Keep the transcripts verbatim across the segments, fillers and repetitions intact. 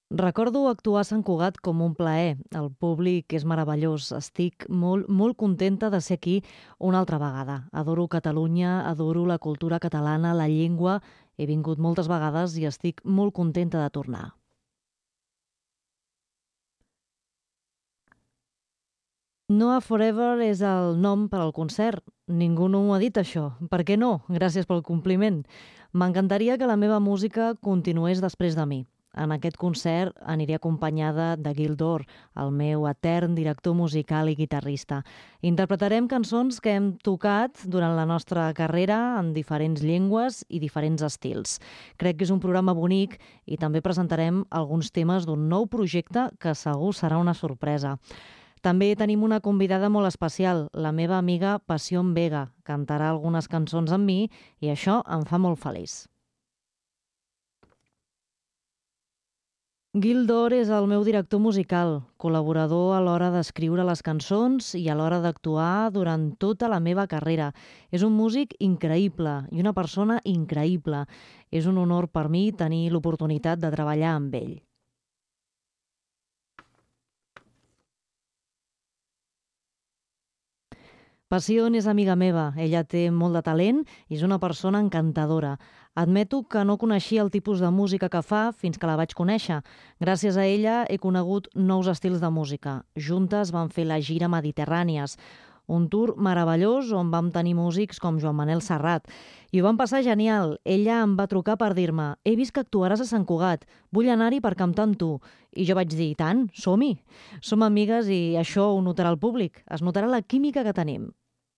Recordo actuar a Sant Cugat com un plaer. El públic és meravellós. Estic molt, molt contenta de ser aquí una altra vegada. Adoro Catalunya, adoro la cultura catalana, la llengua. He vingut moltes vegades i estic molt contenta de tornar. Noah Forever és el nom per al concert. Ningú no m'ho ha dit, això. Per què no? Gràcies pel compliment. M'encantaria que la meva música continués després de mi. En aquest concert aniré acompanyada de Gildor, el meu etern director musical i guitarrista. Interpretarem cançons que hem tocat durant la nostra carrera en diferents llengües i diferents estils. Crec que és un programa bonic i també presentarem alguns temes d'un nou projecte que segur serà una sorpresa. També tenim una convidada molt especial, la meva amiga Passion Vega. Cantarà algunes cançons amb mi i això em fa molt feliç. Gildor és el meu director musical, col·laborador a l'hora d'escriure les cançons i a l'hora d'actuar durant tota la meva carrera. És un músic increïble i una persona increïble. És un honor per mi tenir l'oportunitat de treballar amb ell. Passion és amiga meva, ella té molt de talent i és una persona encantadora. Admeto que no coneixia el tipus de música que fa fins que la vaig conèixer. Gràcies a ella he conegut nous estils de música. Juntes vam fer la gira Mediterrànies, un tour meravellós on vam tenir músics com Joan Manel Serrat. I ho vam passar genial. Ella em va trucar per dir-me «He vist que actuaràs a Sant Cugat, vull anar-hi per cantar amb tu». I jo vaig dir «Tant, som-hi». Som amigues i això ho notarà el públic. Es notarà la química que tenim.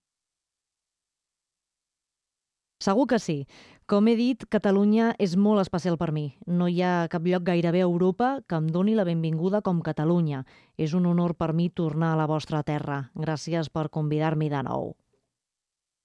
Segur que sí. Com he dit, Catalunya és molt especial per mi. No hi ha cap lloc gairebé a Europa que em doni la benvinguda com Catalunya. És un honor per mi tornar a la vostra terra. Gràcies per convidar-m'hi de nou.